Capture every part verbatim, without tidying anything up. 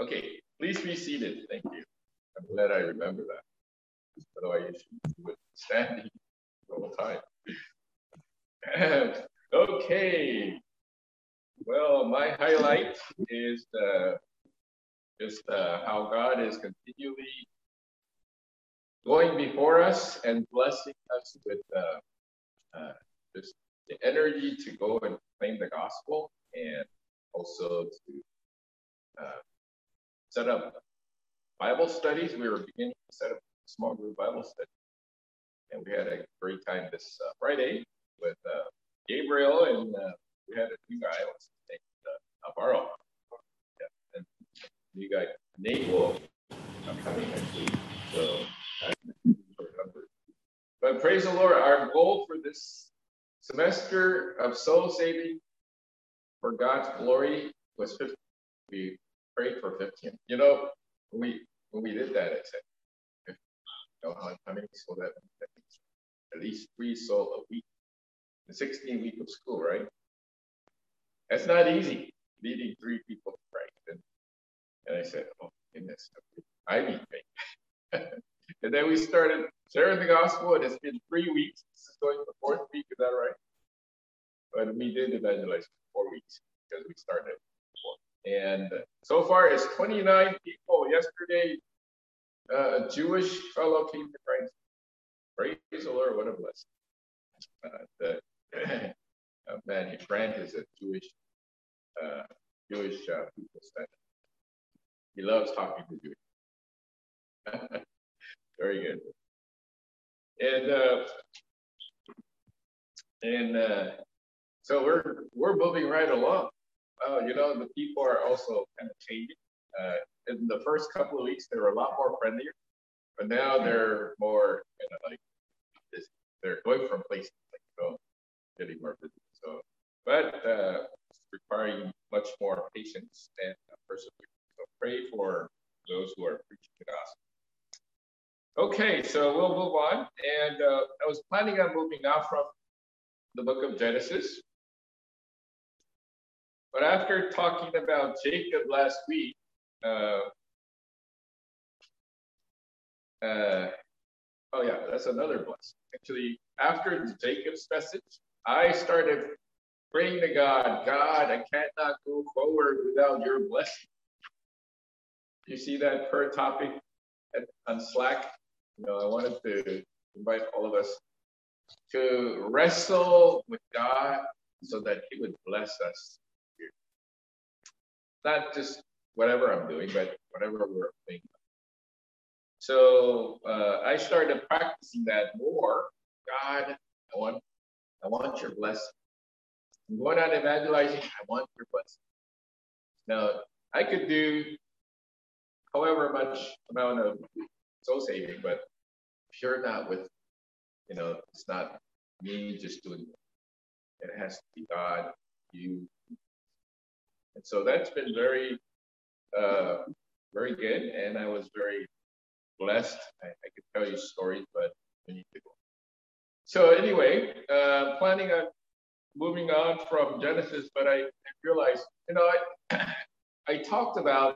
Okay, please be seated. Thank you. I'm glad I remember that. Otherwise, you should do it standing all the time. Okay. Well, my highlight is uh, just uh, how God is continually going before us and blessing us with uh, uh, just the energy to go and claim the gospel, and also to uh, set up Bible studies. We were beginning to set up small group Bible study, and we had a great time this uh, Friday with uh, Gabriel, and uh, we had a new guy, what's his name, uh, Navarro. Yeah. And new guy, Nate will I'm coming next week, so but praise the Lord. Our goal for this semester of soul saving for God's glory was fifteen. We prayed for fifteen. You know, when we when we did that, I said, you know how, how many soul that means? At least three soul a week. The sixteen week of school, right? That's not easy, leading three people to Christ. And, and I said, oh goodness, I need faith. And then we started sharing the gospel, and it's been three weeks. This is going the fourth week, is that right? But we did evangelize for four weeks because we started before. And so far, it's twenty-nine people. Yesterday, uh, a Jewish fellow came to Christ. Praise the Lord, what a blessing. Uh, the, uh, man, his friend is a Jewish, uh, Jewish uh, people center. He loves talking to Jewish. Very good. And uh, and uh, so we're we're moving right along. Uh, you know, the people are also kind of changing. Uh, in the first couple of weeks, they were a lot more friendlier, but now they're more kind of like this, they're going from place to place, so getting more busy. So, but uh, requiring much more patience and perseverance. So pray for those who are preaching the gospel. Okay, so we'll move on. And uh, I was planning on moving out from the book of Genesis. But after talking about Jacob last week, uh, uh, oh yeah, that's another blessing. Actually, after Jacob's message, I started praying to God, God, I cannot go forward without your blessing. You see that per topic at, on Slack? You know, I wanted to invite all of us to wrestle with God so that he would bless us here. Not just whatever I'm doing, but whatever we're doing. So uh, I started practicing that more. God, I want, I want your blessing. I'm going out evangelizing. I want your blessing. Now, I could do however much amount of soul saving, but if you're not with, you know, it's not me just doing it. It has to be God, you. And so that's been very, uh, very good. And I was very blessed. I, I could tell you stories, but we need to go. So anyway, uh, planning on moving on from Genesis, but I, I realized, you know, I, I talked about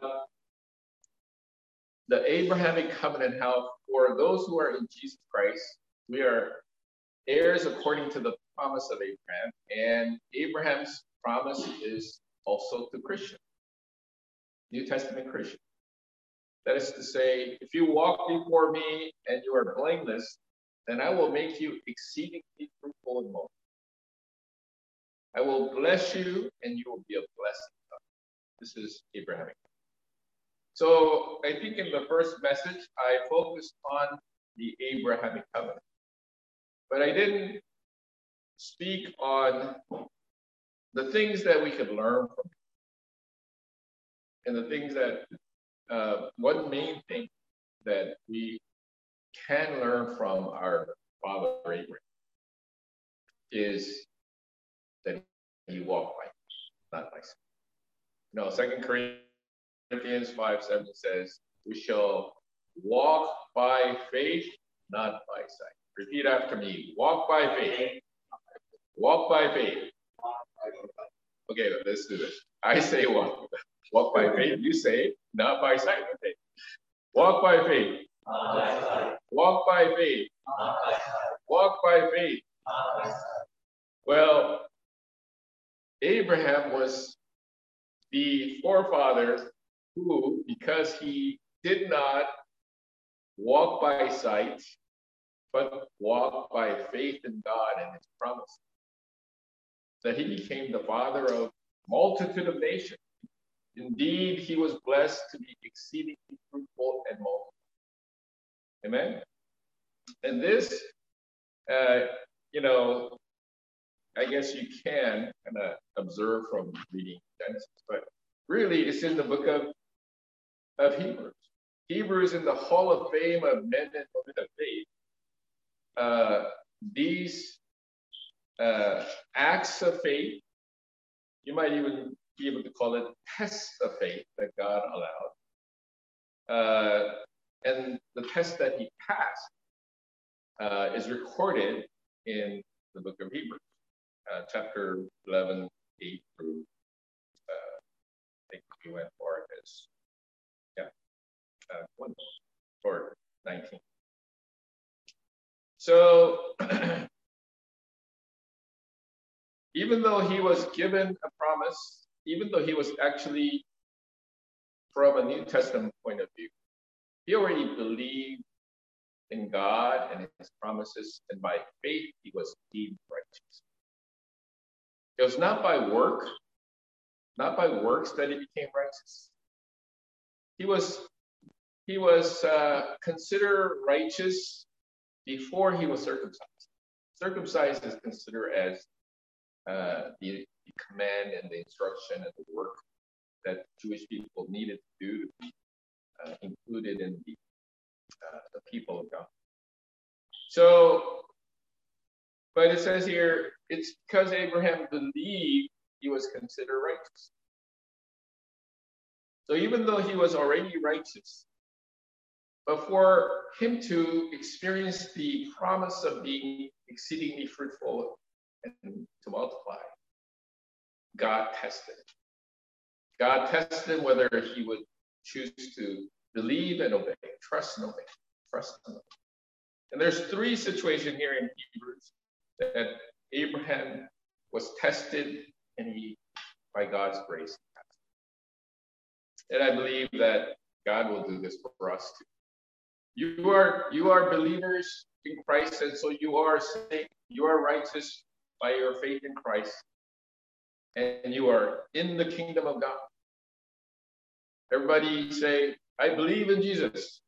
the Abrahamic covenant, how for those who are in Jesus Christ, we are heirs according to the promise of Abraham, and Abraham's promise is also to Christians, New Testament Christians. That is to say, if you walk before me and you are blameless, then I will make you exceedingly fruitful and multiply. I will bless you, and you will be a blessing. This is Abrahamic. So I think in the first message, I focused on the Abrahamic covenant, but I didn't speak on the things that we could learn from it. And the things that, uh, one main thing that we can learn from our father Abraham is that he walked by, not by sight. No, Second Corinthians five seven says, we shall walk by faith, not by sight. Repeat after me. Walk by faith. Walk by faith. Okay, let's do this. I say walk. Walk by faith. You say not by sight, but faith. Walk by faith. Walk by faith. Walk by faith. Well, Abraham was the forefather who, because he did not walk by sight, but walk by faith in God and his promise, that he became the father of multitude of nations. Indeed, he was blessed to be exceedingly fruitful and multiply. Amen? And this, uh, you know, I guess you can kind of observe from reading Genesis, but really it's in the book of, of Hebrews. Hebrews in the Hall of Fame of men and women of faith. Uh, these uh, acts of faith, you might even be able to call it tests of faith that God allowed. Uh, and the test that he passed uh, is recorded in the book of Hebrews, uh, chapter eleven, eight through, uh, I think we went for this, yeah, uh, one, or nineteen. So, even though he was given a promise, even though he was actually, from a New Testament point of view, he already believed in God and his promises, and by faith he was deemed righteous. It was not by work, not by works that he became righteous. He was, he was uh, considered righteous before he was circumcised. Circumcised is considered as uh, the, the command and the instruction and the work that Jewish people needed to do to be uh, included in the, uh, the people of God. So, but it says here, it's because Abraham believed he was considered righteous. So even though he was already righteous, but for him to experience the promise of being exceedingly fruitful and to multiply, God tested him. God tested him whether he would choose to believe and obey, trust and obey, trust and obey. And there's three situations here in Hebrews that Abraham was tested and he, by God's grace, passed. And I believe that God will do this for us too. You are, you are believers in Christ, and so you are saved, you are righteous by your faith in Christ, and you are in the kingdom of God. Everybody say, I believe in Jesus.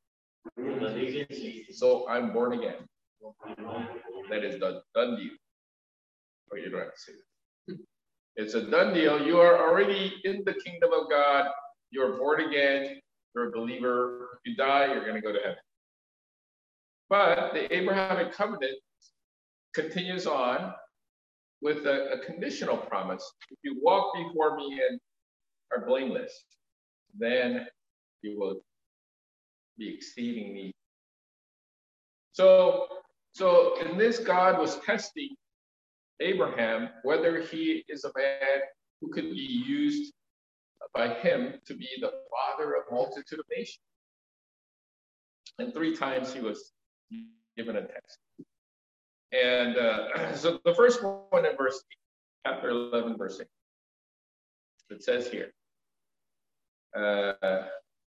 So I'm born again. That is done, done deal. Oh, you don't have to say that. It's a done deal. You are already in the kingdom of God. You're born again. You're a believer. If you die, you're going to go to heaven. But the Abrahamic covenant continues on with a, a conditional promise. If you walk before me and are blameless, then you will be exceedingly. So, so in this, God was testing Abraham whether he is a man who could be used by him to be the father of multitude of nations. And three times he was given a test. And uh, so the first one in verse eight, chapter eleven, verse eight, it says here, uh,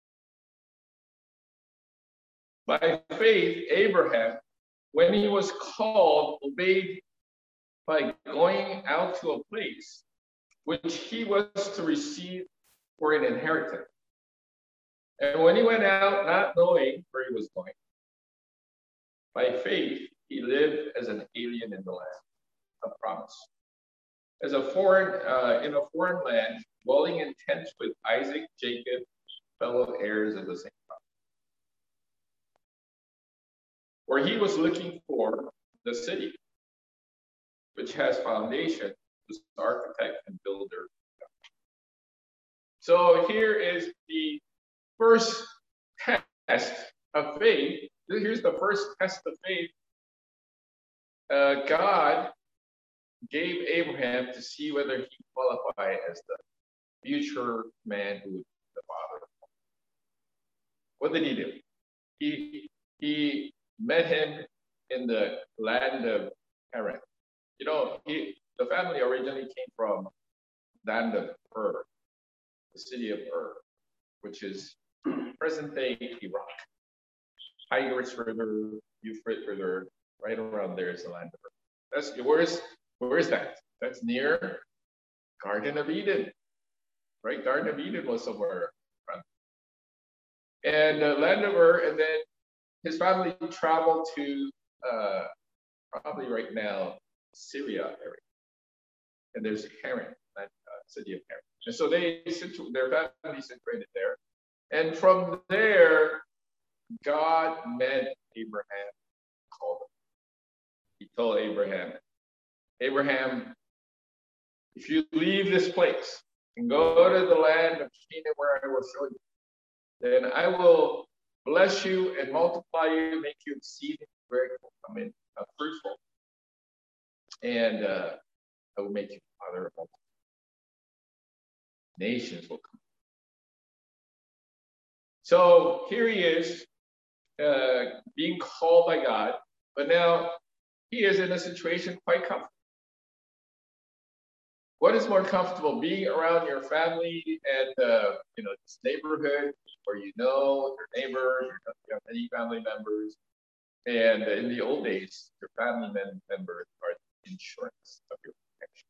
by faith, Abraham, when he was called, obeyed by going out to a place which he was to receive for an inheritance. And when he went out, not knowing where he was going, by faith, he lived as an alien in the land of promise. As a foreign, uh, in a foreign land, dwelling in tents with Isaac, Jacob, fellow heirs of the same promise. Where he was looking for the city, which has foundation, the architect and builder. So here is the first test of faith. Here's the first test of faith. Uh, God gave Abraham to see whether he qualified as the future man who would be the father. What did he do? He, he met him in the land of Haran. You know, he, the family originally came from land of Ur, the city of Ur, which is present-day Iraq. Tigris River, Euphrates River, right around there is the land of Ur. That's where's where is that? That's near Garden of Eden, right? Garden of Eden was somewhere around. And uh, land of Ur, and then his family traveled to uh, probably right now Syria area, and there's Haran, that uh, city of Haran. And so they situ- their family situated there, and from there, God met Abraham, called him. He told Abraham, Abraham, if you leave this place and go to the land of Canaan where I will show you, then I will bless you and multiply you, make you exceeding very, I mean, uh, fruitful, and uh, I will make you father of multiple nations will come. So here he is, uh, being called by God, but now he is in a situation quite comfortable. What is more comfortable, being around your family and uh, you know, this neighborhood where you know your neighbors, you have many family members, and in the old days, your family members are the insurance of your protection.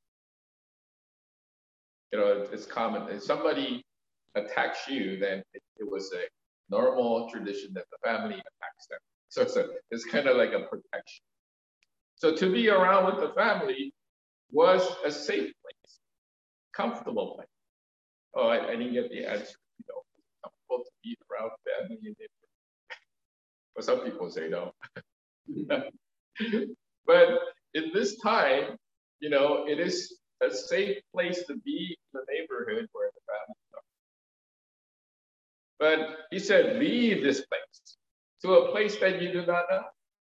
You know, it's common. If somebody attacks you, then it, it was a normal tradition that the family attacks them. So it's, a, it's kind of like a protection. So to be around with the family was a safe place, comfortable place. Oh, I, I didn't get the answer. You know, comfortable to be around family and neighbors. But some people say no. But in this time, you know, it is a safe place to be in the neighborhood where the family are. But he said, leave this place to a place that you do not know.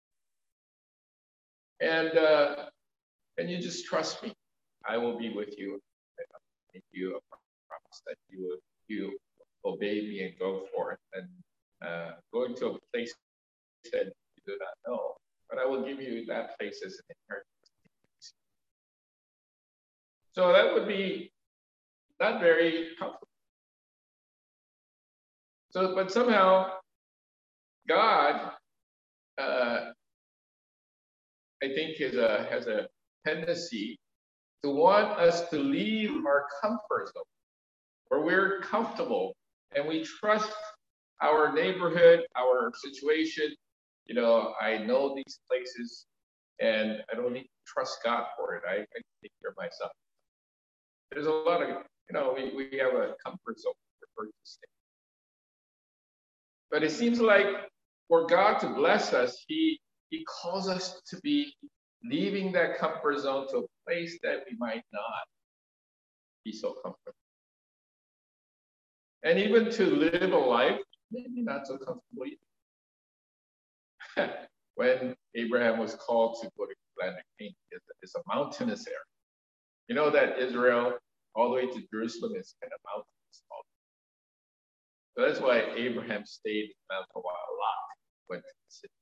And uh, and you just trust me. I will be with you. I make you a promise that you will you obey me and go forth and uh, going to a place that you do not know. But I will give you that place as an inheritance. So that would be not very comfortable. So, but somehow God, uh, I think, is a, has a tendency to want us to leave our comfort zone, where we're comfortable and we trust our neighborhood, our situation. You know, I know these places and I don't need to trust God for it. I, I can take care of myself. There's a lot of, you know, we, we have a comfort zone for to stay. But it seems like for God to bless us, he, he calls us to be leaving that comfort zone to a place that we might not be so comfortable. And even to live a life, maybe not so comfortable either. When Abraham was called to go to the land of Canaan, it's a mountainous area. You know that Israel, all the way to Jerusalem, is kind of mountainous. So that's why Abraham stayed in Mount Moriah a lot, went to the city.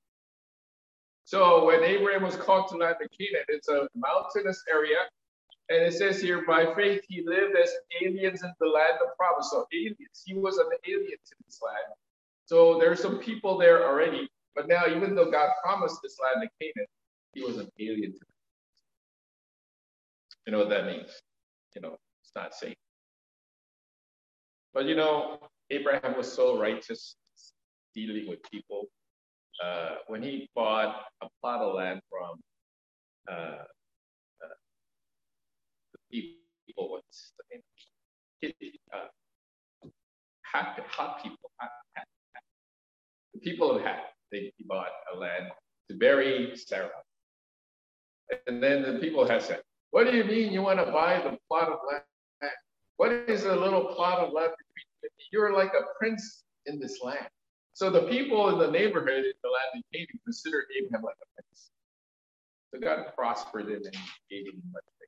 So when Abraham was called to land of Canaan, it's a mountainous area. And it says here, by faith, he lived as aliens in the land of promise. So aliens, he was an alien to this land. So there's some people there already. But now, even though God promised this land of Canaan, he was an alien to it. You know what that means? You know, it's not safe. But you know, Abraham was so righteous dealing with people. Uh, when he bought a plot of land from uh, uh, the people, what's the name? Uh, hot, hot people, hot, hot, hot. The people of Hat, they he bought a land to bury Sarah. And then the people had said, what do you mean you want to buy the plot of land? What is a little plot of land between you? You're like a prince in this land. So the people in the neighborhood in the land of Canaan considered Abraham like a prince. So God prospered him and gave him much bigger.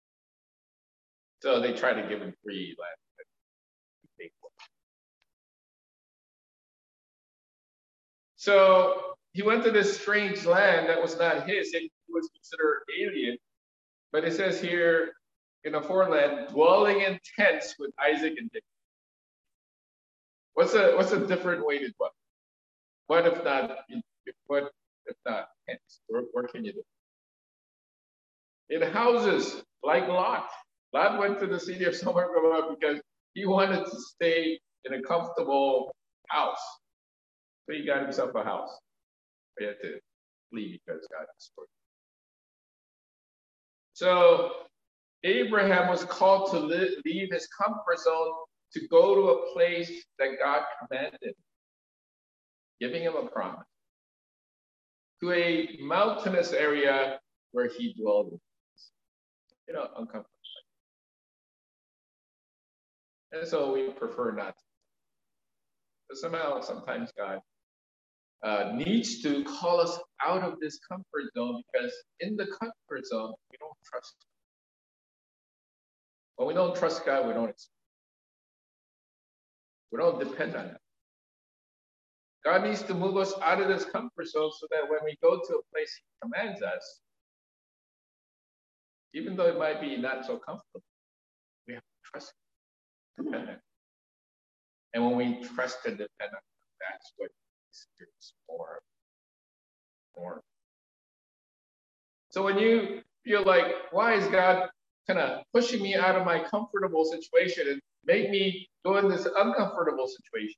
So they tried to give him free land. So he went to this strange land that was not his. He was considered alien. But it says here in a foreign land, dwelling in tents with Isaac and Jacob. What's a what's a different way to dwell? What if not? What if not tents? Where, where can you do? In houses like Lot. Lot went to the city of Sodom and Gomorrah because he wanted to stay in a comfortable house. So he got himself a house. He had to flee because God destroyed him. So Abraham was called to leave his comfort zone to go to a place that God commanded, giving him a promise, to a mountainous area where he dwelled. You know, uncomfortable. And so we prefer not to. But somehow, sometimes God uh, needs to call us out of this comfort zone, because in the comfort zone, we don't trust Him. When we don't trust God, we don't we don't depend on Him. God needs to move us out of this comfort zone so that when we go to a place He commands us, even though it might be not so comfortable, we have to trust Him, depend on Him. And when we trust and depend on Him, that's what we experience more. More. So when you feel like, why is God kind of pushing me out of my comfortable situation and make me go in this uncomfortable situation?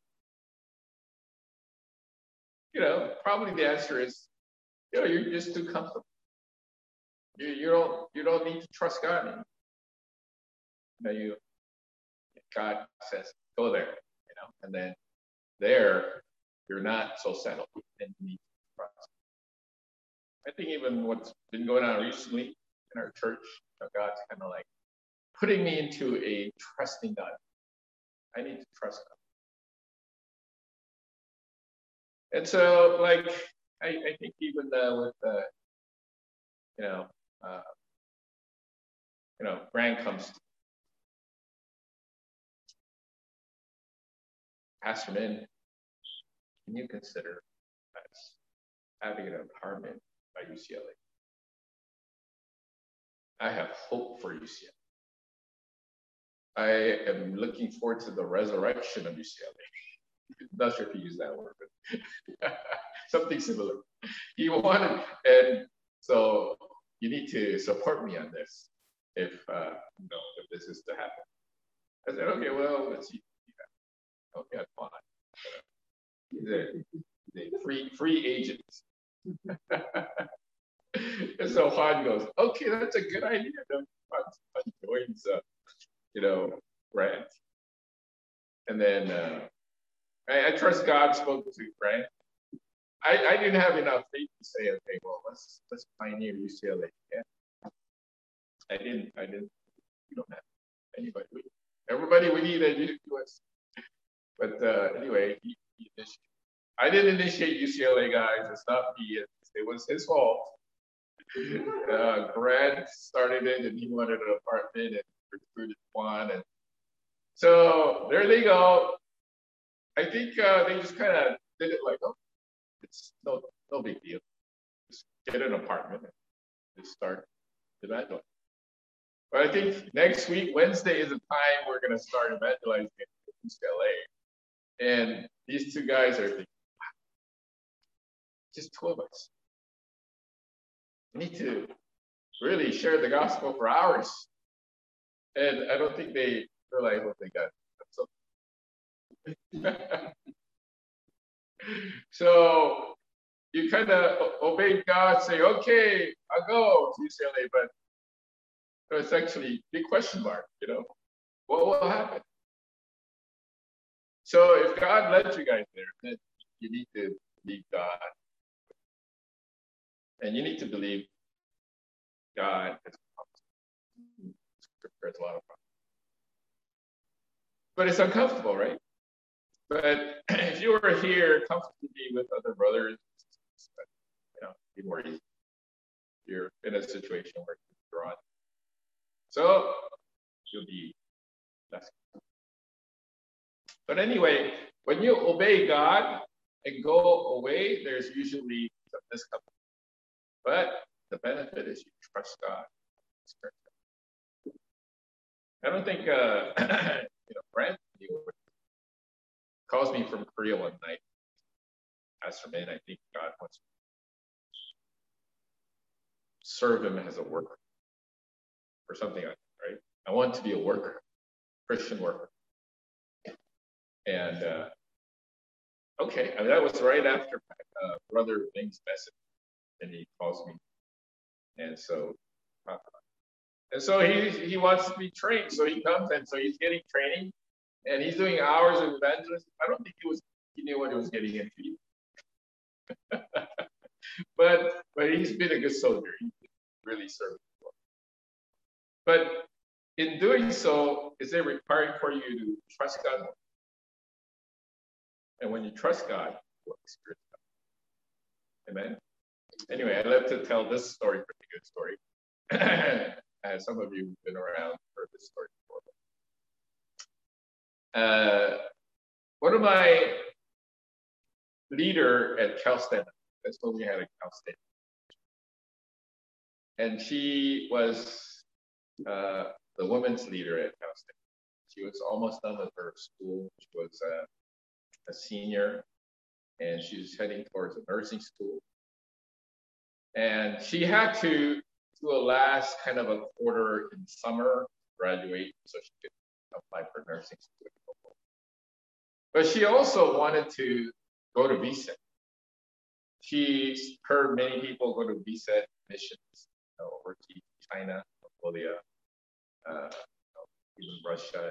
You know, probably the answer is, you know, you're just too comfortable. You, you don't you don't need to trust God anymore. You know, you God says, go there, you know, and then there you're not so settled and you need to trust. I think even what's been going on recently in our church, you know, God's kind of like putting me into a trusting God. I need to trust God. And so, like, I, I think even uh, with, uh, you know, uh, you know, Grant comes to Pastor Min, can you consider us having an apartment by U C L A? I have hope for U C L A. I am looking forward to the resurrection of U C L A. Not sure if he used that word, but something similar. He wanted, and so you need to support me on this if uh, you know, if this is to happen. I said, okay, well, let's see. Okay, fine. The, the free free agents. And so Han goes, okay, that's a good idea. Han joins, uh, you know, Grant. And then uh, I, I trust God spoke to Grant. I, I didn't have enough faith to say, okay, well, let's let's pioneer U C L A. Yeah. I didn't. I didn't. We don't have anybody. We, everybody we need at U S. But uh, anyway, he, he I didn't initiate U C L A, guys. It's not me. It was his fault. Uh, Grant started it, and he wanted an apartment and recruited one, and so there they go. I think uh, they just kind of did it like, oh, it's no no big deal. Just get an apartment and just start evangelizing. But I think next week, Wednesday, is the time we're going to start evangelizing at U C L A. And these two guys are thinking, wow, just two of us. We need to really share the gospel for hours. And I don't think they realize what they got. So, so you kind of obey God, say, okay, I'll go to U C L A, but it's actually a big question mark, you know, what will happen? So if God led you guys there, then you need to believe God. And you need to believe God has promised. Scripture has a lot of promises. But it's uncomfortable, right? But if you were here comfortably with other brothers, you know, be more easy. You're in a situation where you're on. So you'll be less. But anyway, when you obey God and go away, there's usually some discomfort. But the benefit is you trust God. I don't think, uh, you know, Brent calls me from Korea one night. As for me, I think God wants to serve him as a worker or something like that, right? I want to be a worker, Christian worker. And uh, okay, I mean, that was right after uh, Brother Bing's message, and he calls me. And so, uh, and so he he wants to be trained. So he comes, and so he's getting training, and he's doing hours of evangelism. I don't think he was he knew what he was getting into. but but he's been a good soldier. He's really served the Lord. But in doing so, is it requiring for you to trust God more? And when you trust God, you will experience God. Amen. Anyway, I love to tell this story, pretty good story. As some of you have been around, heard this story before. Uh, one of my leader at Cal State, that's what we had at Cal State. And she was uh, the women's leader at Cal State. She was almost done with her school. She was uh, a senior, and she was heading towards a nursing school. And she had to do a last kind of a quarter in summer, graduate, so she could apply for nursing school. But she also wanted to go to V S E T. She heard many people go to V S E T missions, you know, over to China, Mongolia, uh, you know, even Russia.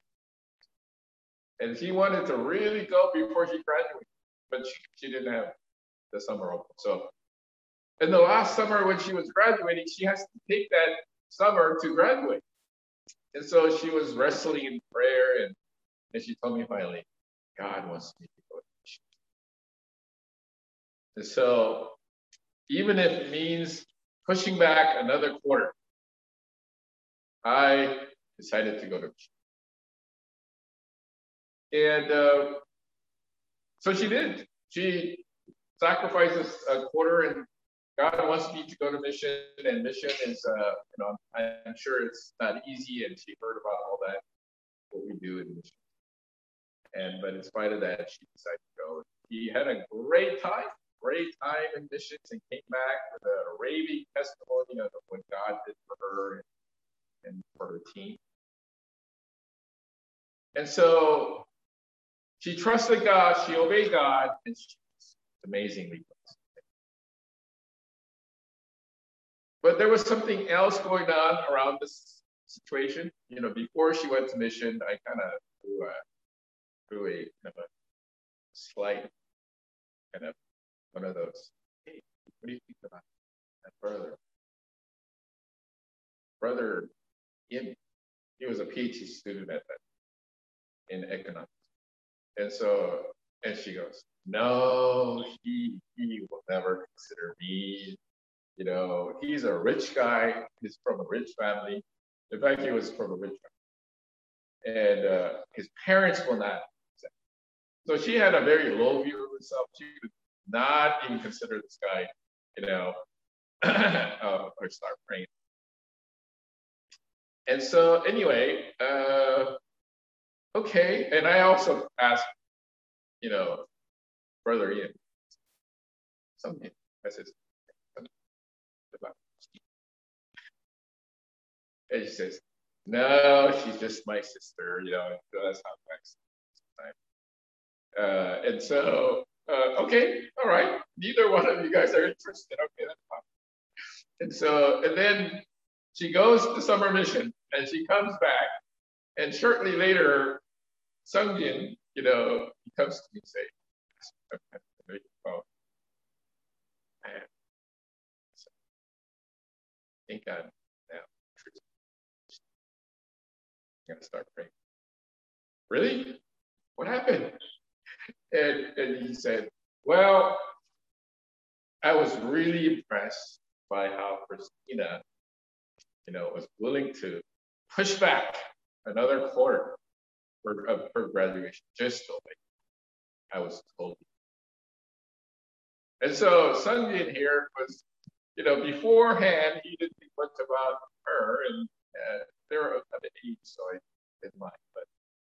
And she wanted to really go before she graduated, but she, she didn't have the summer open. So in the last summer when she was graduating, she has to take that summer to graduate. And so she was wrestling in prayer, and, and she told me finally, God wants me to go to mission. And so even if it means pushing back another quarter, I decided to go to mission. And uh, so she did. She sacrifices a quarter, and God wants me to go to mission, and mission is, uh, you know, I'm sure it's not easy, and she heard about all that, what we do in mission. And, but in spite of that, she decided to go. She had a great time, great time in missions, and came back with a raving testimony of what God did for her and, and for her team. And so she trusted God, she obeyed God, and she was amazingly blessed. But there was something else going on around this situation. You know, before she went to mission, I kind of threw a, threw a kind of a slight, kind of one of those, hey, what do you think about that brother? Brother Im, he was a PhD student at that, in economics. And so, and she goes, no, he, he will never consider me. You know, he's a rich guy. He's from a rich family. In fact, he was from a rich family. And uh, his parents will not accept. So she had a very low view of herself. She would not even consider this guy, you know, uh, or start praying. And so anyway, uh, okay. And I also asked, you know, Brother Ian, something. I said, and she says, no, she's just my sister, you know, that's how it uh, and so, uh, okay, all right, neither one of you guys are interested. Okay, that's fine. And so, and then she goes to summer mission, and she comes back, and shortly later, Sungjin, you know, he comes to me and says, oh, man, thank God now. I'm gonna start praying. Really? What happened? And, and he said, well, I was really impressed by how Christina, you know, was willing to push back another quarter for, of her graduation just so late. I was totally, And so Sunbeam here was, you know, beforehand, he didn't think much about her, and uh, they were of age, so I didn't mind. But,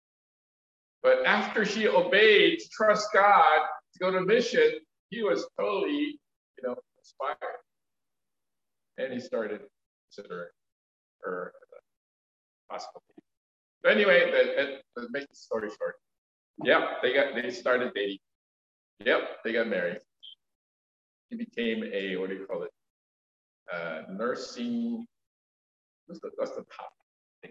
but after she obeyed to trust God to go to mission, he was totally, you know, inspired. And he started considering her possible. But anyway, that, that make the story short. Yep, they got they started dating. Yep, they got married. He became a, what do you call it? Uh, nursing. What's the what's the top thing?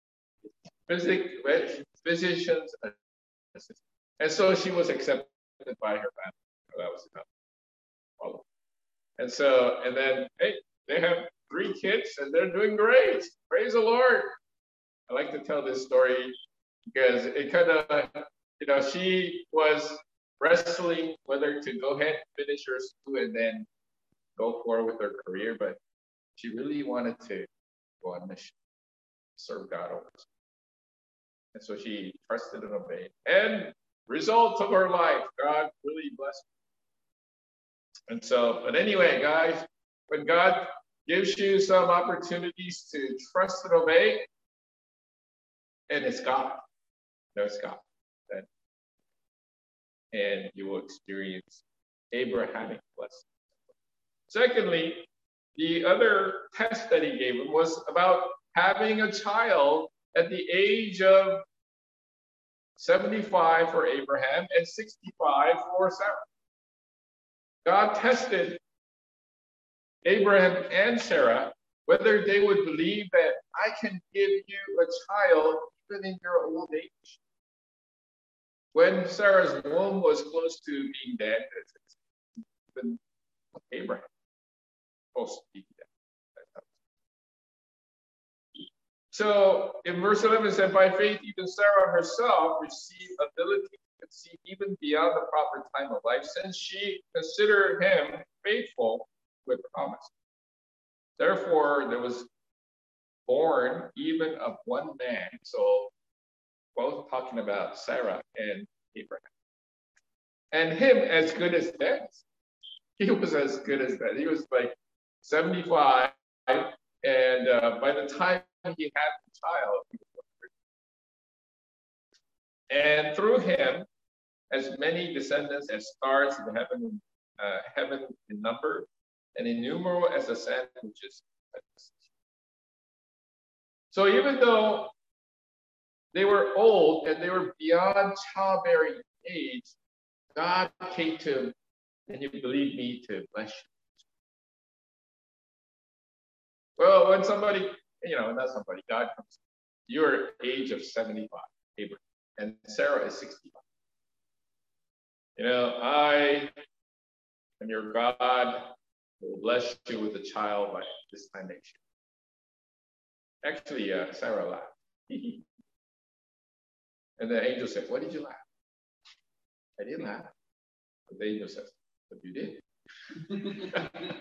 Physic, physician's assistant. And so she was accepted by her family. That was enough. And so, and then, hey, they have three kids and they're doing great. Praise the Lord. I like to tell this story because it kind of, you know, she was wrestling whether to go ahead and finish her school and then go forward with her career, but she really wanted to go on mission, serve God over. And so she trusted and obeyed. And result of her life, God really blessed her. And so, but anyway, guys, when God gives you some opportunities to trust and obey, and it's God, no, it's God, then, and you will experience Abrahamic blessing. Secondly, the other test that he gave him was about having a child at the age of seventy-five for Abraham and sixty-five for Sarah. God tested Abraham and Sarah whether they would believe that I can give you a child even in your old age. When Sarah's womb was close to being dead, even Abraham was supposed to be dead. So in verse eleven it said, by faith, even Sarah herself received ability to conceive even beyond the proper time of life, since she considered him faithful with promise. Therefore, there was born even of one man. So both talking about Sarah and Abraham. And him as good as dead. He was as good as dead. He was like seventy-five, and uh, by the time he had the child, he was one hundred. And through him, as many descendants as stars in heaven, uh, heaven in number, and innumerable as the sand which is. So even though they were old and they were beyond childbearing age, God came to him, and you believe me, to bless you. Well, when somebody, you know, not somebody, God comes, your age of seventy-five, Abraham, and Sarah is sixty-five. You know, I am your God, will bless you with a child by this time next year. Actually, uh, Sarah laughed. And the angel said, why did you laugh? I didn't laugh. But the angel says, but you did.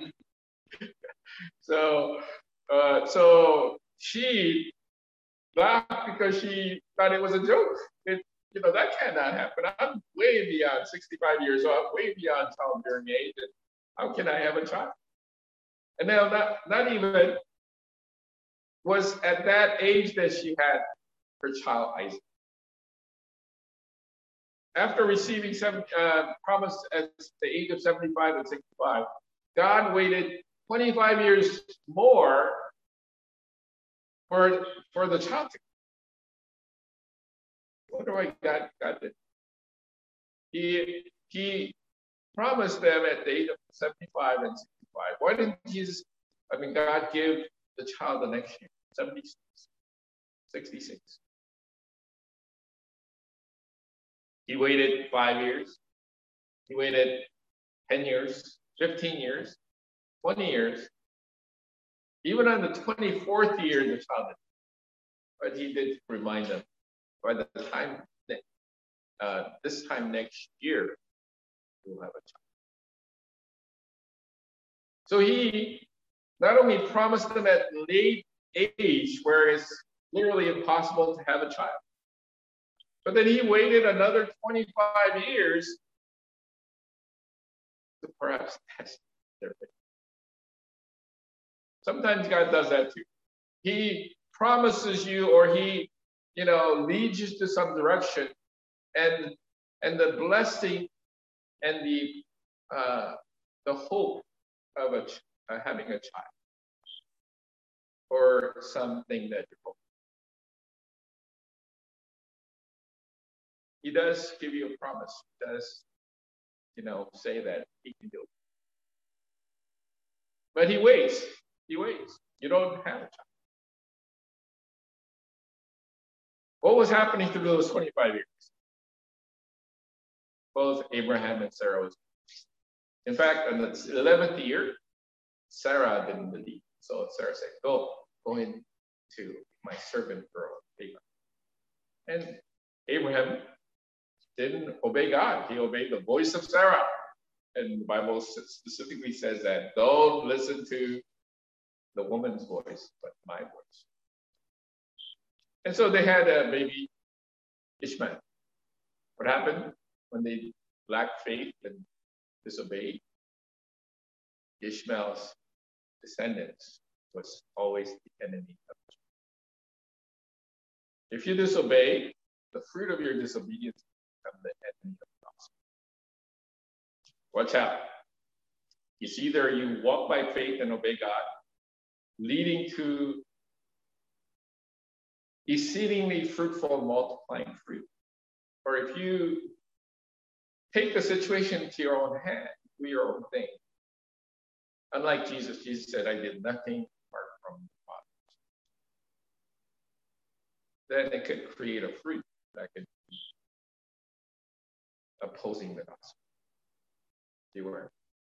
so, uh, so she laughed because she thought it was a joke. It, you know, that cannot happen. I'm way beyond sixty-five years old, I'm way beyond childbearing age. And how can I have a child? And now, not, not even was at that age that she had her child Isaac. After receiving seven, uh, promise at the age of seventy-five and sixty-five, God waited twenty-five years more for, for the child to come. Wonder why God, God did. He, he promised them at the age of seventy-five and sixty-five. Why didn't Jesus, I mean, God give the child the next year, seventy-six, sixty-six? He waited five years. He waited ten years, fifteen years, twenty years. Even on the twenty-fourth year, the child did. But he did remind them, by the time, uh, this time next year, you'll have a child. So he not only promised them at late age, where it's literally impossible to have a child, but then he waited another twenty-five years to perhaps test their faith. Sometimes God does that too. He promises you, or he, you know, leads you to some direction, and and the blessing and the uh, the hope of a, uh, having a child or something that you're hoping. He does give you a promise. He does, you know, say that he can do it. But he waits. He waits. You don't have a child. What was happening through those twenty-five years? Both Abraham and Sarah was. In fact, in the eleventh year, Sarah didn't believe. So Sarah said, go, go into my servant girl, Abraham. And Abraham didn't obey God. He obeyed the voice of Sarah. And the Bible specifically says that don't listen to the woman's voice, but my voice. And so they had a baby, Ishmael. What happened when they lacked faith and disobeyed? Ishmael's descendants was always the enemy of Israel. If you disobey, the fruit of your disobedience becomes the enemy of the gospel. Watch out. It's either you walk by faith and obey God, leading to exceedingly fruitful, multiplying fruit. Or if you take the situation into your own hand, do your own thing. Unlike Jesus, Jesus said, I did nothing apart from the Father. Then it could create a fruit that could be opposing the gospel. Beware.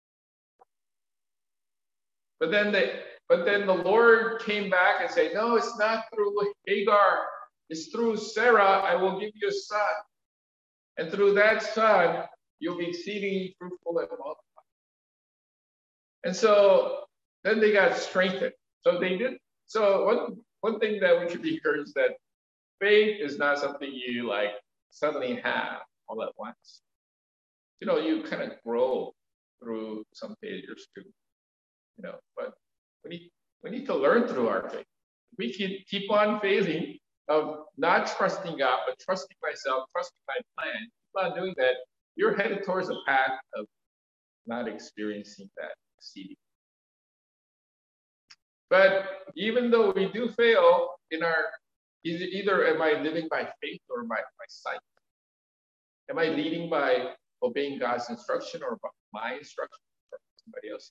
But then they But then the Lord came back and said, no, it's not through Hagar. It's through Sarah. I will give you a son. And through that son, you'll be exceedingly fruitful and multiply. And so then they got strengthened. So they did. So one, one thing that we could be encouraged is that faith is not something you like suddenly have all at once. You know, you kind of grow through some failures too. You know, but We need, we need to learn through our faith. We can keep on failing of not trusting God, but trusting myself, trusting my plan. Keep on doing that, you're headed towards a path of not experiencing that exceeding. But even though we do fail in our, either, either am I living by faith or by, by sight? Am I leading by obeying God's instruction or by my instruction or somebody else's?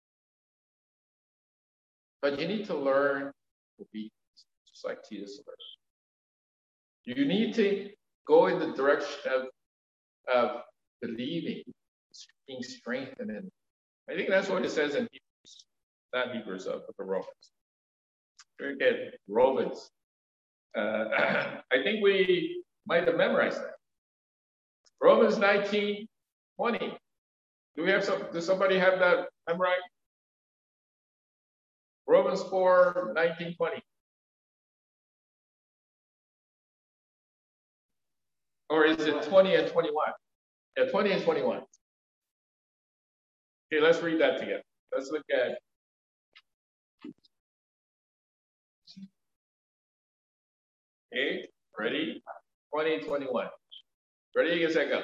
But you need to learn obedience, just like Jesus learned. You need to go in the direction of, of believing, being strengthened. And I think that's what it says in Hebrews, not Hebrews, uh, but the Romans. Look at Romans. Uh, I think we might have memorized that. Romans nineteen twenty. Do we have some? Does somebody have that memorized? Romans four, nineteen, twenty. Or is it twenty and twenty-one? Yeah, twenty and twenty-one. Okay, let's read that together. Let's look at. Okay, ready? twenty, twenty-one. Ready, get set, go.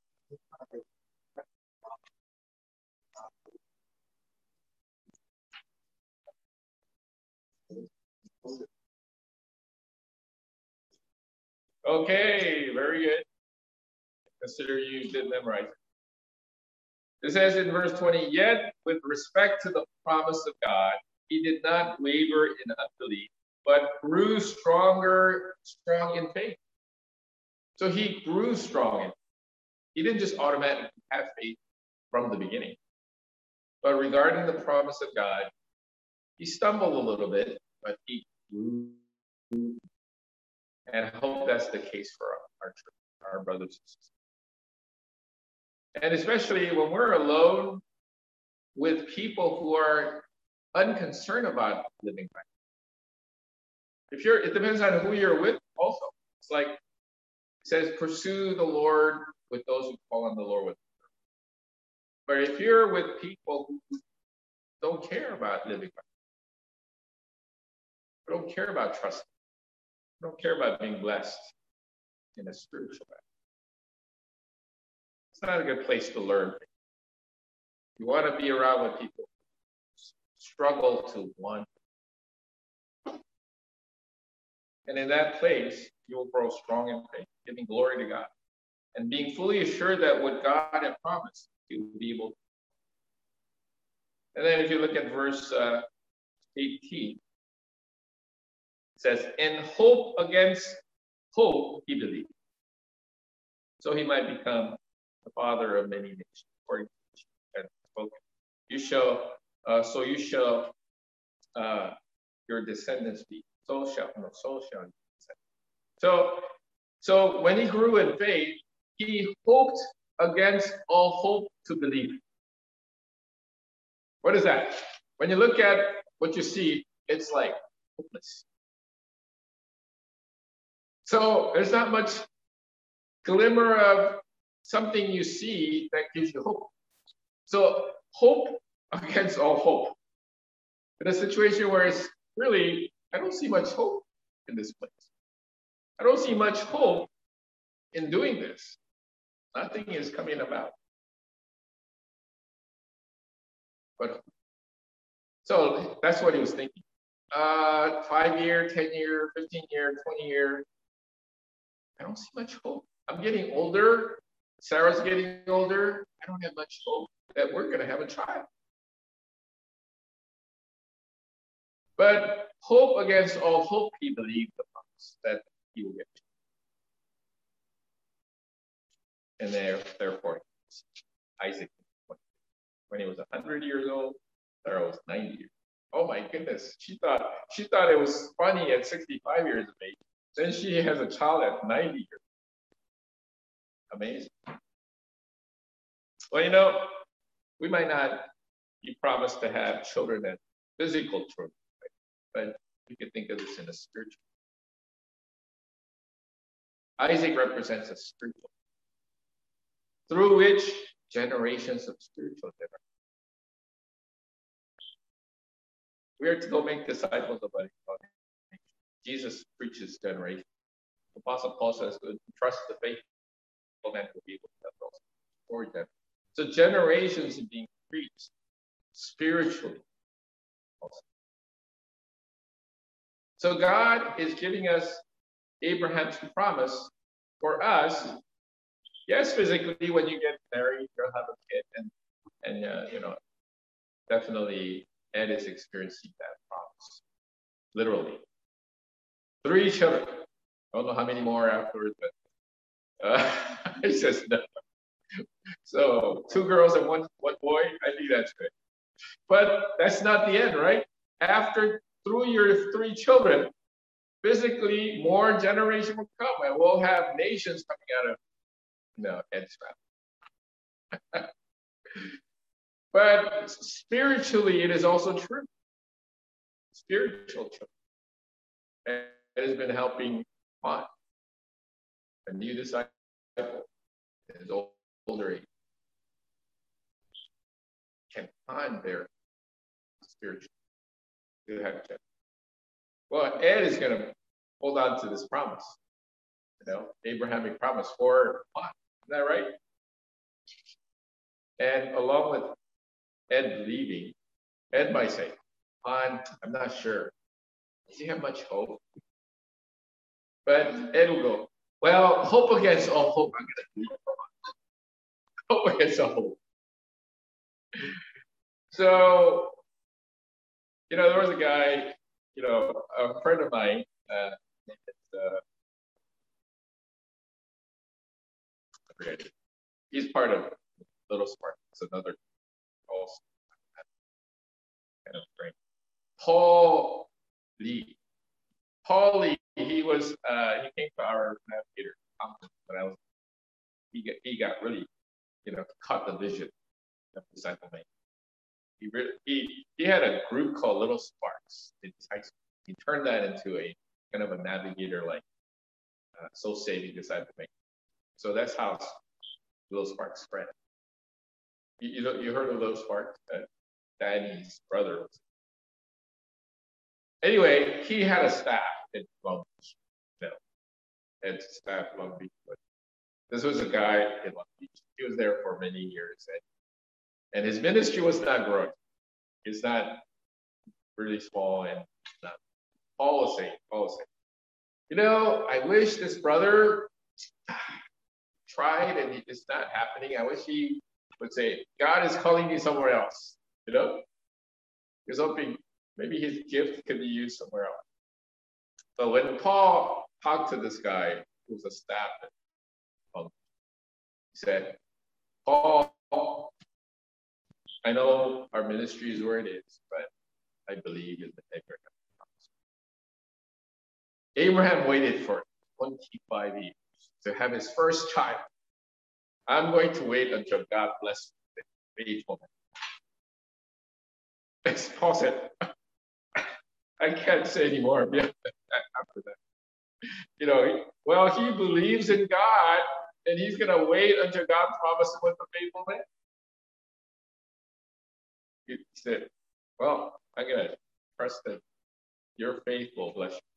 Okay, very good. Consider you did memorize it. It says in verse twenty, yet with respect to the promise of God, he did not waver in unbelief, but grew stronger, strong in faith. So he grew strong in faith. He didn't just automatically have faith from the beginning. But regarding the promise of God, he stumbled a little bit, but he grew. And I hope that's the case for our, our church, our brothers and sisters. And especially when we're alone with people who are unconcerned about living right. If you're, it depends on who you're with also. It's like, it says, pursue the Lord with those who call on the Lord with. But if you're with people who don't care about living, who don't care about trusting, who don't care about being blessed in a spiritual way, it's not a good place to learn. You want to be around with people who struggle to want. And in that place, you will grow strong in faith, giving glory to God, and being fully assured that what God had promised, you will be able to. And then if you look at verse uh, eighteen, it says, in hope against hope, he believed. So he might become the father of many nations, according to what spoken. You shall, uh, so you shall, uh, your descendants be. So shall, no, so shall your descendants. So, so when he grew in faith, he hoped against all hope to believe. What is that? When you look at what you see, it's like hopeless. So there's not much glimmer of something you see that gives you hope. So hope against all hope. In a situation where it's really, I don't see much hope in this place. I don't see much hope in doing this. Nothing is coming about. But so that's what he was thinking. Uh, five year, ten year, fifteen year, twenty year. I don't see much hope. I'm getting older. Sarah's getting older. I don't have much hope that we're going to have a child. But hope against all hope, he believed the promise that he will get. And there, therefore, Isaac, when he was one hundred years old, Sarah was ninety years. Oh my goodness! She thought she thought it was funny at sixty-five years of age. Then she has a child at ninety years. Amazing. Well, you know, we might not be promised to have children as physical children, right? But we can think of this in a spiritual. Isaac represents a spiritual, through which generations of spiritual generations. We are to go make disciples of others. Jesus preaches generation. Apostle Paul says, trust the faithful man will be able to have those for them. So generations are being preached spiritually also. So God is giving us Abraham's promise for us. Yes, physically, when you get married, you'll have a kid, and and uh, you know, definitely Ed is experiencing that promise, literally. Three children. I don't know how many more afterwards, but uh, it's just no. So two girls and one one boy. I think that's good. But that's not the end, right? After through your three children, physically more generation will come, and we'll have nations coming out of no Ed's family. But spiritually, it is also true. Spiritual children. And it has been helping on a new disciple in his older age can find their spiritual. You have to. Well, Ed is going to hold on to this promise. You know, Abrahamic promise for on. Isn't that right? And along with Ed leaving, Ed might say, I'm, I'm not sure. Does he have much hope? But Ed will go, well, hope against all hope. I'm going to leave. Hope against all hope. So, you know, there was a guy, you know, a friend of mine, uh, uh, I forget it. He's part of Little Spark. It's another also kind of strange. Paul Lee. Paul Lee, he was, uh, he came to our navigator conference when I was, he got, he got really, you know, caught the vision of disciple making. He really, he, he had a group called Little Sparks in his high school. He turned that into a kind of a navigator, like uh, soul saving disciple making. So that's how Little Sparks spread. You, you know, you heard of those parts that Danny's brother was. Anyway, he had a staff in Long Beach. You know, had staff in Long Beach. But this was a guy in Long Beach. He was there for many years, and, and his ministry was not growing. It's not really small, and not. Paul was saying, Paul was saying, you know, I wish this brother tried and it's not happening. I wish he would say, God is calling me somewhere else. You know, he was hoping maybe his gift could be used somewhere else. But when Paul talked to this guy who was a staff, he said, Paul, I know our ministry is where it is, but I believe in the Abraham promise. Abraham waited for twenty-five years to have his first child. I'm going to wait until God blesses the faithfulness. As Paul said, I can't say anymore after that. You know, well, he believes in God, and he's going to wait until God promises with the faithfulness. He said, well, I'm going to trust that your faith will bless you.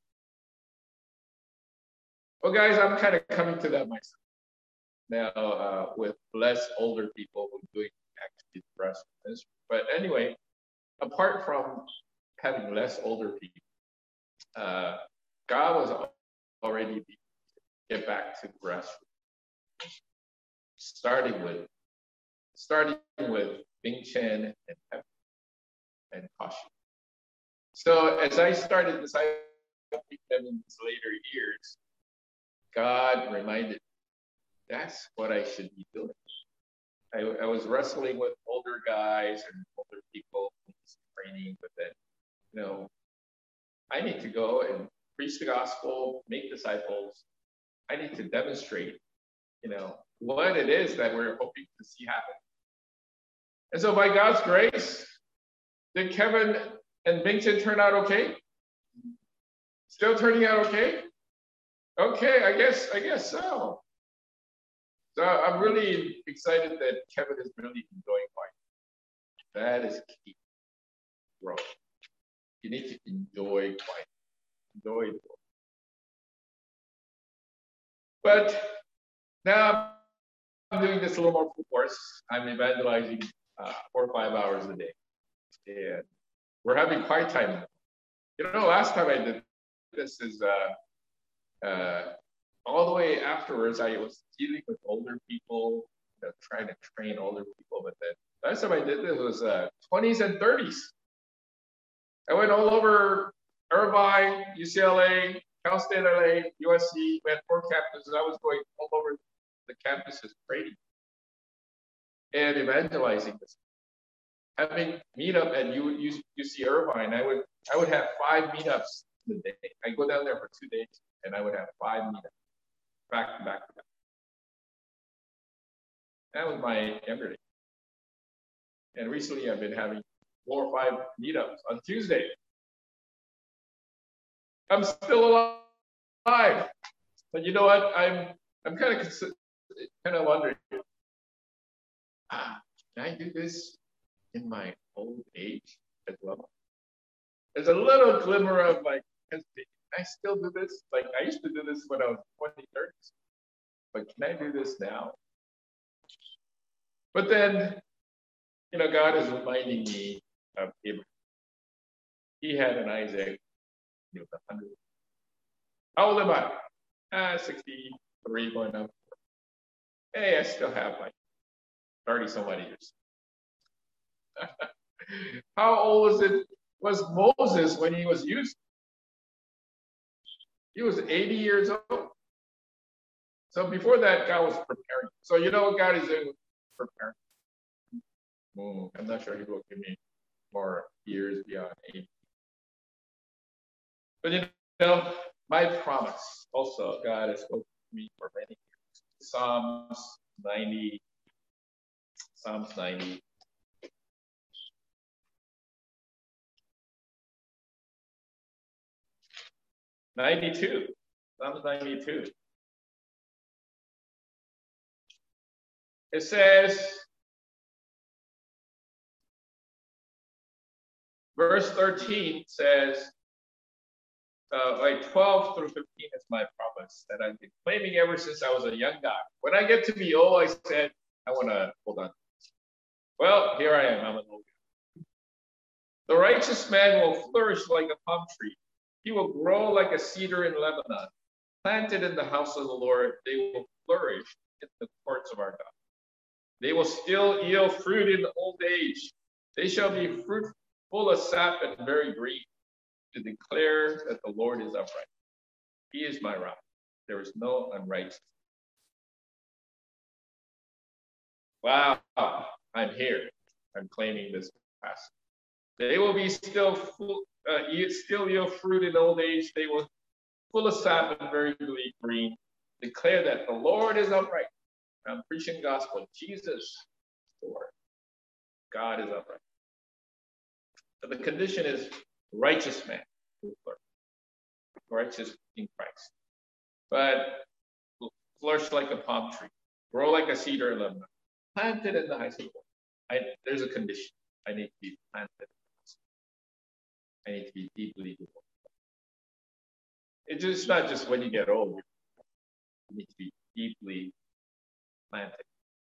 Well, guys, I'm kind of coming to that myself now uh, with less older people who are doing actually breast ministry. But anyway, apart from having less older people, uh, God was already get back to grassroots, starting with starting with Bing Chen and Pepper and Kashi. So as I started discipling them in these later years, God reminded me, that's what I should be doing. I, I was wrestling with older guys and older people training, but then, you know, I need to go and preach the gospel, make disciples. I need to demonstrate, you know, what it is that we're hoping to see happen. And so by God's grace, did Kevin and Bington turn out okay? Still turning out okay? Okay, I guess, I guess so. So I'm really excited that Kevin is really enjoying life. That is key, bro. You need to enjoy life. Enjoy it. But now I'm doing this a little more full course. I'm evangelizing uh, four or five hours a day. And we're having quiet time. You know, last time I did this is uh, uh, all the way afterwards, I was dealing with older people, you know, trying to train older people. But then last time I did this was uh, twenties and thirties. I went all over Irvine, U C L A, Cal State L A, U S C, we had four campuses. I was going all over the campuses training and evangelizing this. Having meetup at U, U, UC Irvine, I would I would have five meetups in a day. I go down there for two days and I would have five meetups back to back to back. That was my everyday. And recently I've been having four or five meetups on Tuesday. I'm still alive. But you know what? I'm I'm kind of kind of wondering, ah, can I do this in my old age as well? There's a little glimmer of like, can I still do this? Like I used to do this when I was twenty, thirties. But can I do this now? But then, you know, God is reminding me of Abraham. He had an Isaac, he was one hundred. How old am I? Ah, sixty-three going up. Hey, I still have like thirty some odd years. How old was it? Was Moses when he was used? He was eighty years old. So before that, God was preparing. So you know what God is doing? Preparing. Mm, I'm not sure he will give me more years beyond eighty. But you know, my promise also, God has spoken to me for many years. Psalms ninety, Psalms ninety. ninety-two, Psalms ninety-two. It says, verse thirteen says, uh, like twelve through fifteen is my promise that I've been claiming ever since I was a young guy. When I get to be old, I said, I want to hold on. Well, here I am. I'm an old guy. The righteous man will flourish like a palm tree. He will grow like a cedar in Lebanon. Planted in the house of the Lord, they will flourish in the courts of our God. They will still yield fruit in old age. They shall be fruit full of sap and very green, to declare that the Lord is upright. He is my rock. There is no unrighteousness. Wow, I'm here. I'm claiming this passage. They will be still full, uh, still yield fruit in old age. They will full of sap and very green. Declare that the Lord is upright. I'm preaching gospel. Jesus, Lord. God is upright. But the condition is righteous man, righteous in Christ. But flourish like a palm tree, grow like a cedar in Lebanon, planted in the heights of the Lord. I, there's a condition. I need to be planted. I need to be deeply devoted. It's just not just when you get old. You need to be deeply planted.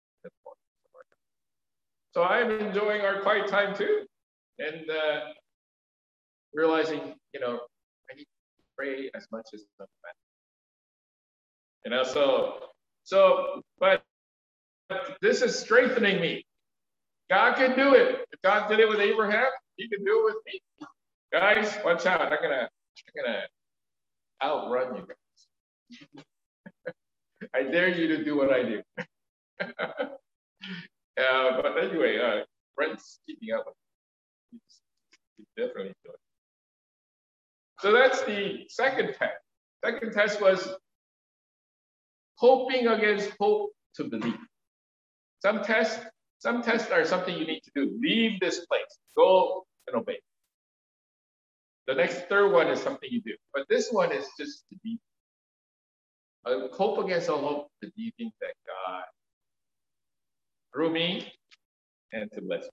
So I'm enjoying our quiet time too, and uh, realizing, you know, I need to pray as much as I can. You know, so, so, but this is strengthening me. God can do it. If God did it with Abraham, He can do it with me. Guys, watch out! I'm gonna, I'm gonna outrun you guys. I dare you to do what I do. uh, but anyway, uh, Brent's keeping up. He's, he's definitely doing it. So that's the second test. Second test was hoping against hope to believe. Some tests, some tests are something you need to do. Leave this place. Go and obey. The next third one is something you do. But this one is just to be uh, hope against all hope, believing that God through me and to bless me.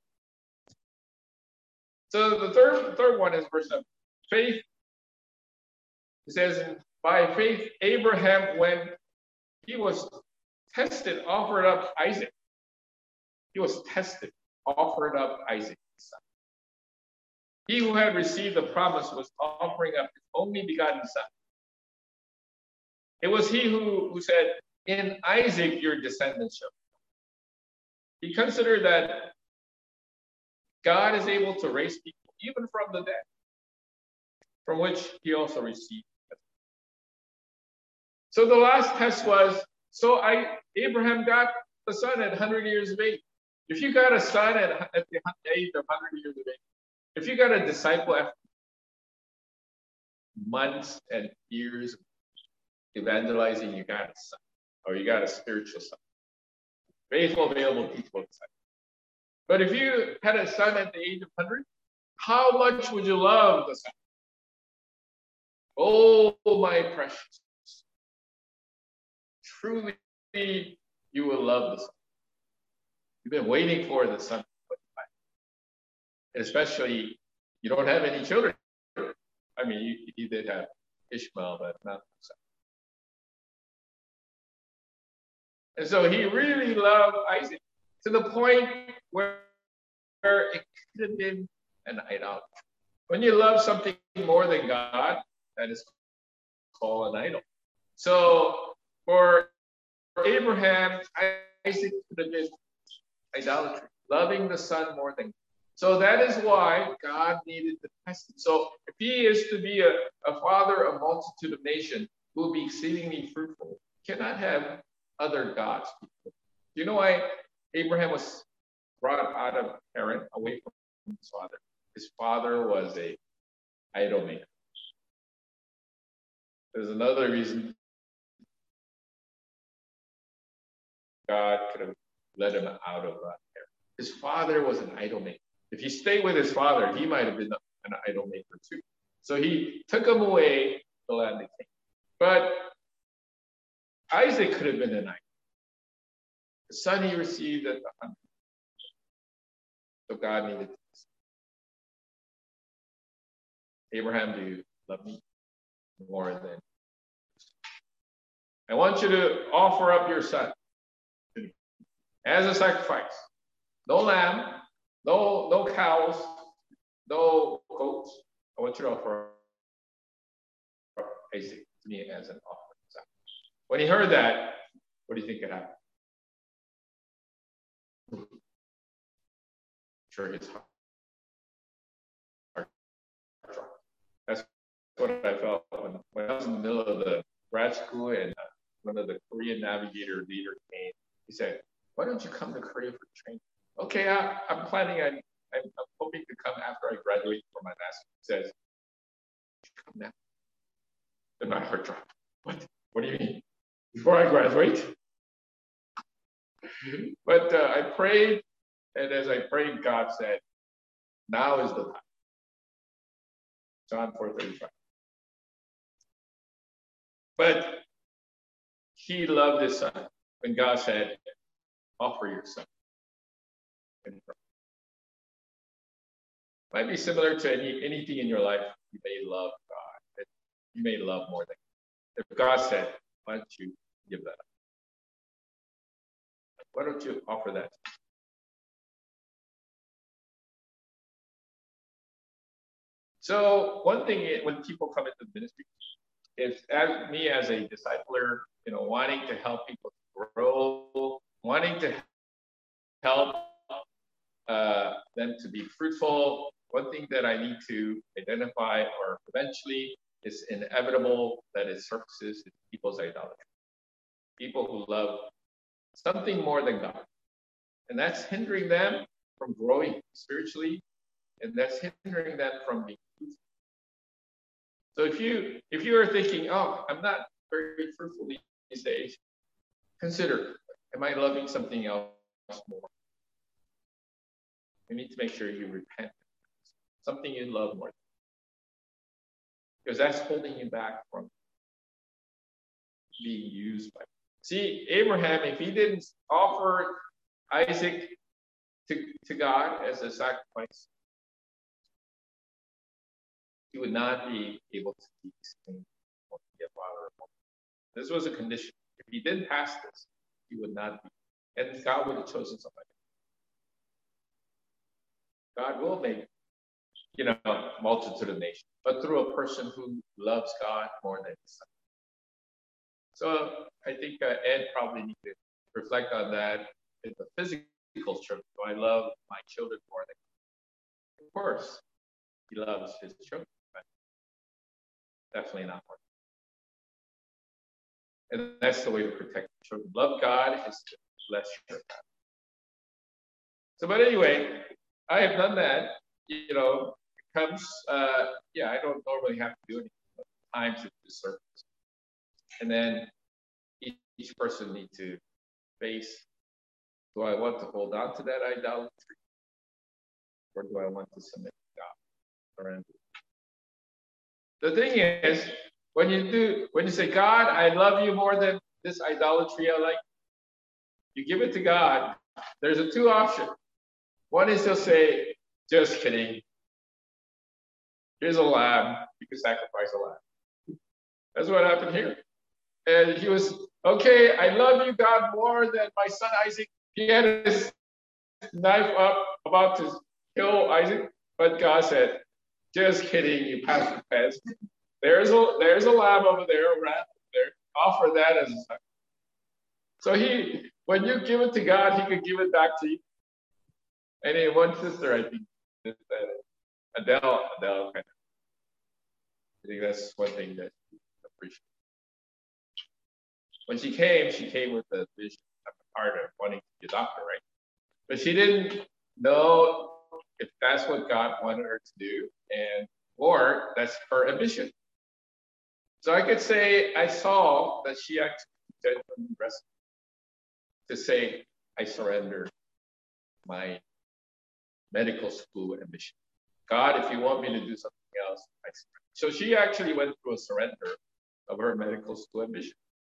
So the third third one is verse seven. Faith. It says, by faith, Abraham, when he was tested, offered up Isaac. He was tested, offered up Isaac, his son. He who had received the promise was offering up his only begotten son. It was he who, who said, in Isaac your descendants shall be. He considered that God is able to raise people even from the dead, from which he also received. So the last test was, so I Abraham got the son at one hundred years of age. If you got a son at, at the age of one hundred years of age, if you got a disciple after months and years of evangelizing, you got a son, or you got a spiritual son. Faithful, available, teachable disciple. But if you had a son at the age of one hundred, how much would you love the son? Oh, my precious. Truly, you will love the son. You've been waiting for the son. Especially, you don't have any children. I mean, you, you did have Ishmael, but not the son. And so he really loved Isaac to the point where, where it could have been an idolatry. When you love something more than God, that is called an idol. So for Abraham, Isaac could have been idolatry, loving the son more than God. So that is why God needed to test him. So if he is to be a, a father of a multitude of nations who will be exceedingly fruitful, cannot have other gods. Do you know why Abraham was brought out of Haran, away from his father? His father was a idol maker. There's another reason God could have let him out of uh, Haran. His father was an idol maker. If he stayed with his father, he might have been an idol maker too. So he took him away the land of Canaan. But Isaac could have been an idol. The son he received at the hundred. So God needed this. Abraham, do you love me more than? I want you to offer up your son as a sacrifice. No lamb, no, no cows, no goats. I want you to offer up Isaac to me as an offering sacrifice. When he heard that, what do you think it happened? Sure, his heart. That's what I felt when, when I was in the middle of the grad school and uh, one of the Korean navigator leader came. He said, "Why don't you come to Korea for training?" Okay, I, I'm planning on, I'm, I'm hoping to come after I graduate from my master's. He says, "Come now." Then my heart dropped. What? What do you mean? Before I graduate? But uh, I prayed, and as I prayed, God said, "Now is the time." John four thirty-five. But he loved his son when God said, "Offer your son." Might be similar to any, anything in your life you may love God. You may love more than God. If God said, "Why don't you give that up? Why don't you offer that?" So one thing is, when people come into the ministry, is as me as a discipler, you know, wanting to help people grow, wanting to help uh, them to be fruitful. One thing that I need to identify, or eventually is inevitable that it surfaces, is people's idolatry. People who love something more than God. And that's hindering them from growing spiritually, and that's hindering them from being fruitful. So if you if you are thinking, "Oh, I'm not very fruitful these days," consider, am I loving something else more? You need to make sure you repent. Something you love more. Because that's holding you back from being used by. See, Abraham, if he didn't offer Isaac to, to God as a sacrifice, he would not be able to be a father. This was a condition. If he didn't pass this, he would not be. And God would have chosen somebody. God will make, you know, multitude of nations, but through a person who loves God more than his son. So I think uh, Ed probably needs to reflect on that in the physical terms. Do I love my children more than God? Of course, he loves his children, but definitely not more. And that's the way to protect the children. Love God is to bless your God. So, but anyway, I have done that. You know, it comes, uh, yeah, I don't normally have to do anything, but times it just surfaces. And then each, each person needs to face, do I want to hold on to that idolatry? Or do I want to submit to God? Surrender. The thing is, when you do, when you say, "God, I love you more than this idolatry I like," you give it to God. There's a two option. One is he'll say, "Just kidding. Here's a lamb. You can sacrifice a lamb." That's what happened here. And he was, "Okay, I love you, God, more than my son Isaac." He had his knife up, about to kill Isaac, but God said, "Just kidding. You passed the test. There's a there's a lamb over there, a ram over there. Offer that as a sacrifice." So he, when you give it to God, he could give it back to you. And then one sister, I think, Adele, Adele, kind of, I think that's one thing that I appreciate. When she came, she came with a vision of the heart of wanting to be a doctor, right? But she didn't know if that's what God wanted her to do, and or that's her ambition. So I could say I saw that she actually genuinely rested to say, "I surrender my medical school ambition. God, if you want me to do something else, I surrender." So she actually went through a surrender of her medical school ambition.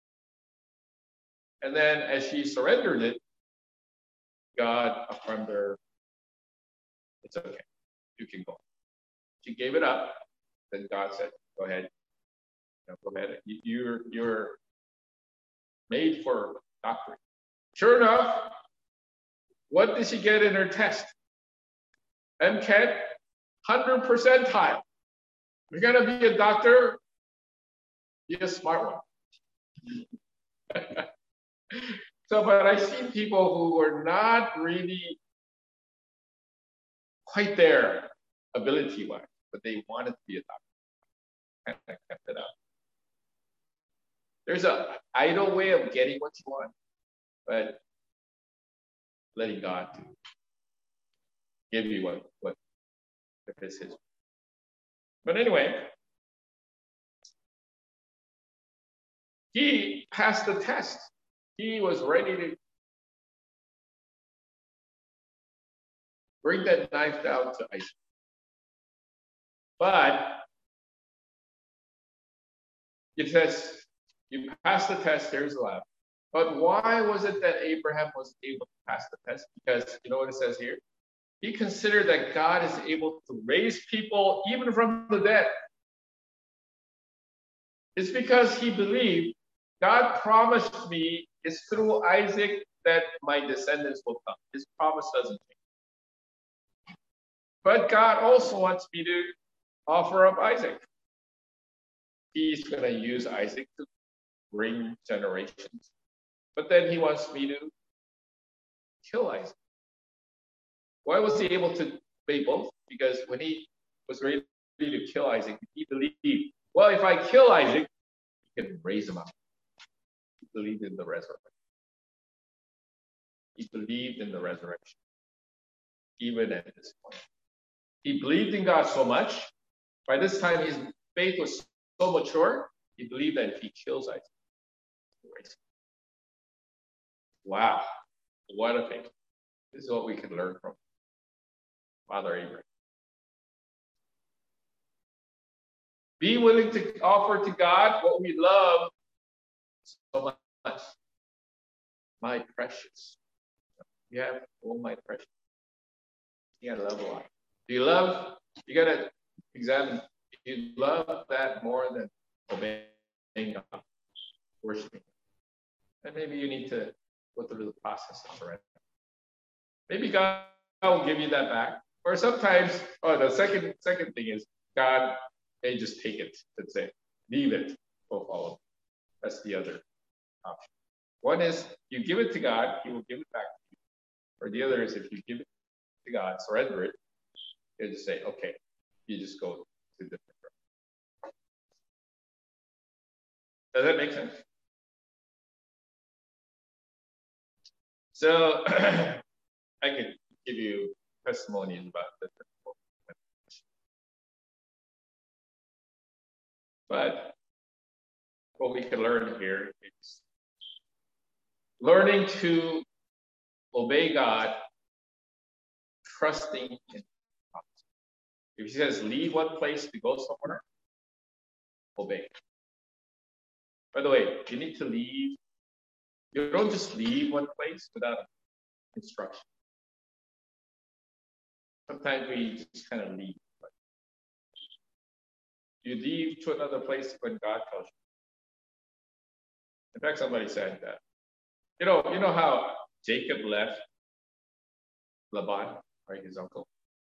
And then as she surrendered it, God affirmed her, "It's okay, you can go." She gave it up, then God said, go ahead. You know, go ahead. You, you're, you're made for doctoring. Sure enough, what did she get in her test? M C A T, one hundred percentile. You're going to be a doctor, be a smart one. So, but I see people who were not really quite there ability-wise, but they wanted to be a doctor. And I kept it up. There's an idle way of getting what you want, but letting God do. Give you what, what if it's his. But anyway, he passed the test. He was ready to bring that knife down to Isaac. But it says, you passed the test, here's the lab. But why was it that Abraham was able to pass the test? Because you know what it says here? He considered that God is able to raise people even from the dead. It's because he believed God promised me it's through Isaac that my descendants will come. His promise doesn't change. But God also wants me to offer up Isaac. He's going to use Isaac to bring generations. But then he wants me to kill Isaac. Why was he able to obey both? Because when he was ready to kill Isaac, he believed, well, if I kill Isaac, he can raise him up. He believed in the resurrection. He believed in the resurrection, even at this point. He believed in God so much. By this time, his faith was so mature, he believed that if he kills Isaac, he'll raise him. Wow, what a faith. This is what we can learn from Father Abraham. Be willing to offer to God what we love so much. My precious. You have, oh, my precious. You gotta love a lot. Do you love? You gotta examine. Do you love that more than obeying God, worshiping? And maybe you need to go through the process of surrender. Maybe God will give you that back. Or sometimes, oh, the second second thing is God may just take it and say, leave it, go follow. That's the other option. One is you give it to God, he will give it back to you. Or the other is if you give it to God, surrender it, he'll just say, okay, you just go to the different room. Does that make sense? So I could give you testimonies about different people. But what we can learn here is learning to obey God, trusting in God. If he says leave one place to go somewhere, obey. By the way, you need to leave. You don't just leave one place without instruction. Sometimes we just kind of leave. You leave to another place when God tells you. In fact, somebody said that. You know, you know how Jacob left Laban, right, his uncle?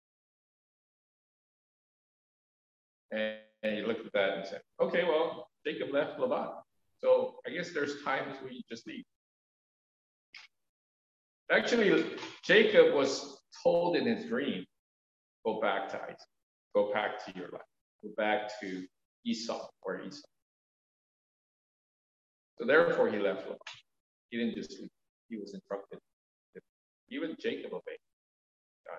And, and he looked at that and said, okay, well, Jacob left Laban. So I guess there's times we just leave. Actually, Jacob was told in his dream, go back to Isaac, go back to your life, go back to Esau or Esau. So therefore he left Laban. He didn't just leave. He was instructed. Even Jacob obeyed God.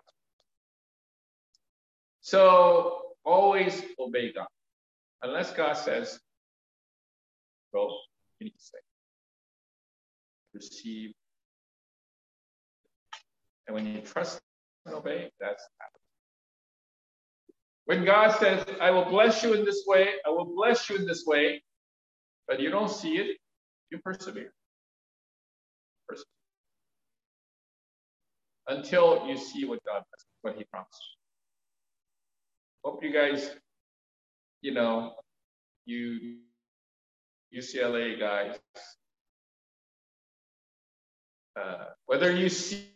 So always obey God. Unless God says, go, you need to say. Receive. And when you trust and obey, that's happening. When God says, I will bless you in this way, I will bless you in this way, but you don't see it, you persevere. Persevere. Until you see what God does, what he promised. Hope you guys you know, you U C L A guys, uh, whether you see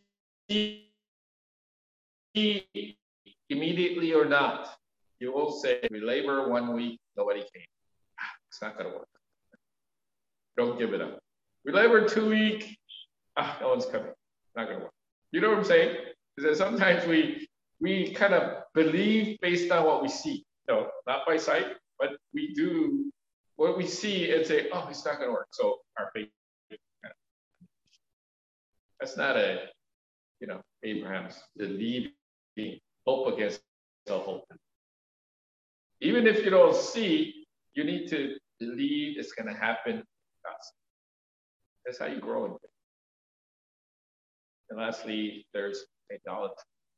immediately or not, you will say, we labor one week, nobody came. It's not going to work. Don't give it up. We labor two weeks, ah, no one's coming. Not going to work. You know what I'm saying? Is that sometimes we we kind of believe based on what we see. No, not by sight, but we do what we see and say, oh, it's not going to work. So our faith. That's not a, you know, Abraham's believing hope against hope. Even if you don't see, you need to believe it's going to happen. That's how you grow in faith. And lastly, there's idolatry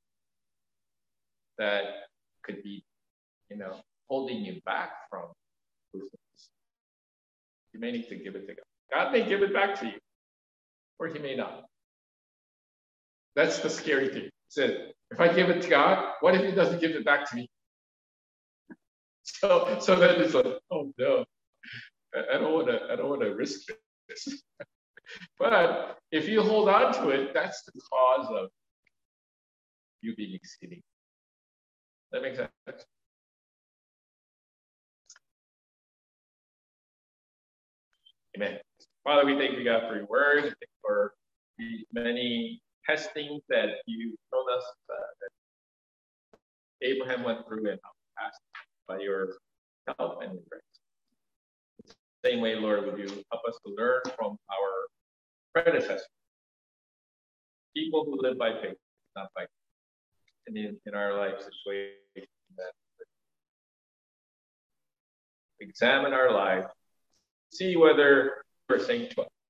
that could be, you know, holding you back from fruitfulness. You may need to give it to God. God may give it back to you, or he may not. That's the scary thing. He said, if I give it to God, what if he doesn't give it back to me? So, so then it's like, oh no, I don't want to. I don't want to risk this. But if you hold on to it, that's the cause of you being exceeding. That makes sense. Amen. Father, we thank you, God, for your word. Thank you for the many testings that you told us uh, that Abraham went through and passed by your help and your grace. The same way, Lord, would you help us to learn from our predecessors, people who live by faith, not by faith, and in, in our life situation that examine our lives, see whether we're saying to us